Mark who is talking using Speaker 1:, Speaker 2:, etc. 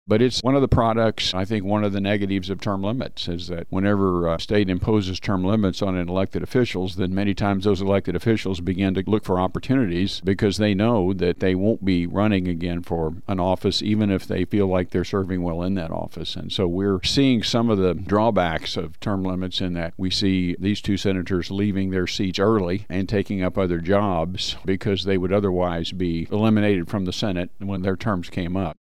Speaker 1: But it's one of the products, I think one of the negatives of term limits is that whenever a state imposes term limits on elected officials, then many times those elected officials begin to look for opportunities because they know that they won't be running again for an office, even if they feel like they're serving well in that office. And so we're seeing some of the drawbacks of term limits in that we see these two senators leaving their seats early and taking up other jobs because they would otherwise be eliminated from the Senate when their terms came up.